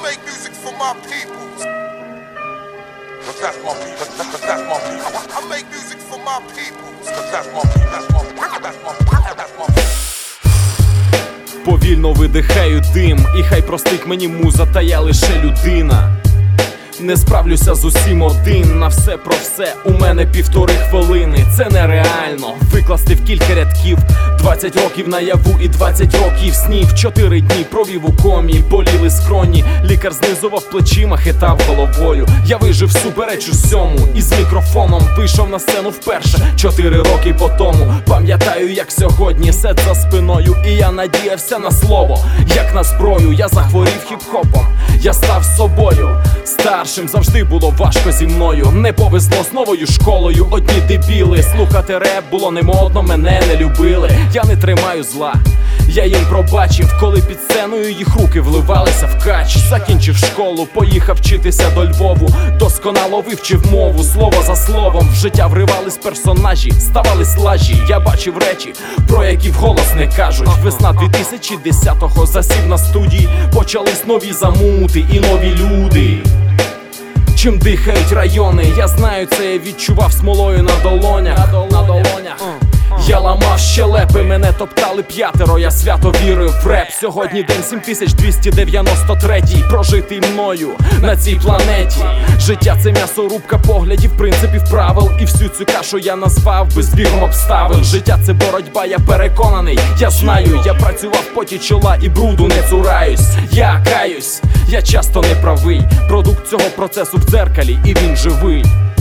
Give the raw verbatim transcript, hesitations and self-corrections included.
make music for my people. But that's my people. But that's my people. I make music for my people. But that's my people. That's my people. That's my people. That's my people. Повільно видихаю дим, і хай простить мені муза, та я лише людина. Не справлюся з усім один, на все про все у мене півтори хвилини. Це нереально викласти в кілька рядків. Двадцять років наяву і двадцять років снів. Чотири дні провів у комі, боліли скроні. Лікар знизував плечима, хитав головою. Я вижив супереч усьому, і з мікрофоном вийшов на сцену вперше. Чотири роки по тому, пам'ятаю як сьогодні. Сет за спиною, і я надіявся на слово, як на зброю. Я захворів хіп-хопом, я став собою. Старшим завжди було важко зі мною. Не повезло з новою школою, одні дебіли. Слухати реп було не модно, мене не любили. Я не тримаю зла, я їм пробачив, коли під сценою їх руки вливалися в кач. Закінчив школу, поїхав вчитися до Львову. Досконало вивчив мову, слово за словом. В життя вривались персонажі, ставались лажі. Я бачив речі, про які вголос не кажуть. Весна дві тисячі десятого, засів на студії. Почались нові замути і нові люди. Чим дихають райони, я знаю це, я відчував смолою на долонях. На долонях. Я ламав щелепи, мене топтали п'ятеро, я свято вірив в реп. Сьогодні день сім тисяч двісті дев'яносто третій, прожитий мною на цій планеті. Життя це м'ясорубка поглядів, принципів, правил. І всю цю кашу я назвав би збігом обставин. Життя це боротьба, я переконаний, я знаю. Я працював в поті чола і бруду не цураюсь. Я каюсь, я часто не правий. Продукт цього процесу в дзеркалі, і він живий.